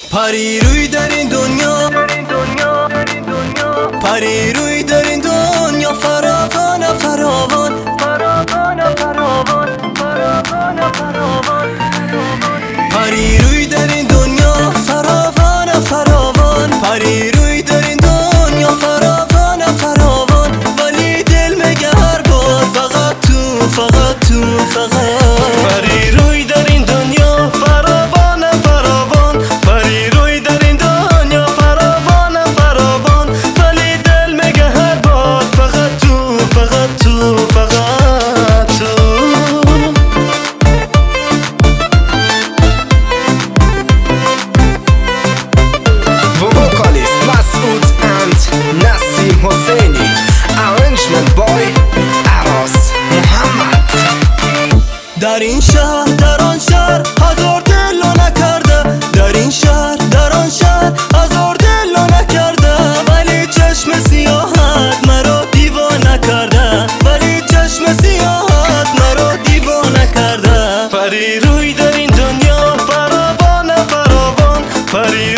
پری روی در این دنیا، پری روی در این دنیا، فراوان فراوان فراوان فراوان فراوان فراوان. پری روی در این دنیا، فراوان فراوان، پری روی در این دنیا، فراوان فراوان. ولی دل میگه هر بار فقط تو، فقط تو، فقط. پری روی در این دنیا، فراوان فراوان، پری روی در این دنیا، فراوان فراوان. ولی دل میگه هر بار فقط تو، فقط تو، فقط تو. Vocalist Masoud and Nasim Hosseini. Arrangement boy Aras Muhammad. در این شهر در آن شهر هزار دل و نکرده، در این شهر در آن شهر هزار دل و نکرده. ولی چشم سیاحت مرا دیوانه کرده، ولی چشم سیاحت مرا دیوانه کرده. پری روی در این دنیا، فراوان فراوان، پری